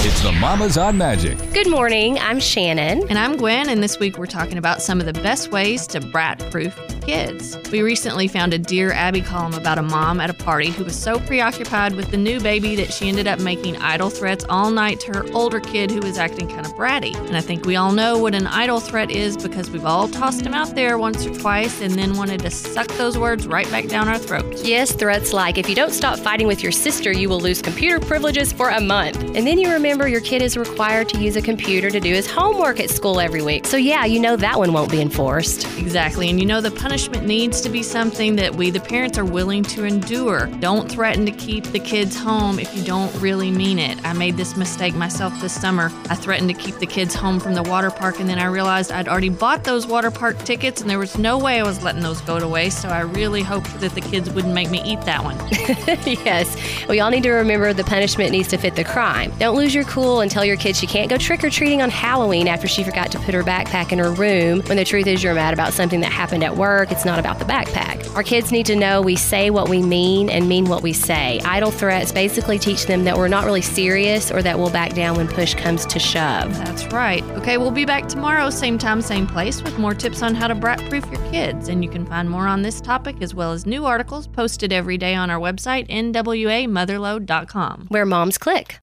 It's the Mamas on Magic. Good morning, I'm Shannon. And I'm Gwen, and this week we're talking about some of the best ways to brat-proof kids. We recently found a Dear Abby column about a mom at a party who was so preoccupied with the new baby that she ended up making idle threats all night to her older kid who was acting kind of bratty. And I think we all know what an idle threat is because we've all tossed him out there once or twice and then wanted to suck those words right back down our throats. Yes, threats like, if you don't stop fighting with your sister, you will lose computer privileges for a month. And then you remember your kid is required to use a computer to do his homework at school every week. So yeah, you know that one won't be enforced. Exactly, and you know the punishment needs to be something that we, the parents, are willing to endure. Don't threaten to keep the kids home if you don't really mean it. I made this mistake myself this summer. I threatened to keep the kids home from the water park, and then I realized I'd already bought those water park tickets, and there was no way I was letting those go to waste, so I really hoped that the kids wouldn't make me eat that one. Yes, we all need to remember the punishment needs to fit the crime. Don't lose your cool and tell your kid she can't go trick-or-treating on Halloween after she forgot to put her backpack in her room, when the truth is you're mad about something that happened at work. It's not about the backpack. Our kids need to know we say what we mean and mean what we say. Idle threats basically teach them that we're not really serious or that we'll back down when push comes to shove. That's right. Okay, we'll be back tomorrow, same time, same place, with more tips on how to brat-proof your kids. And you can find more on this topic as well as new articles posted every day on our website, nwamotherload.com. Where moms click.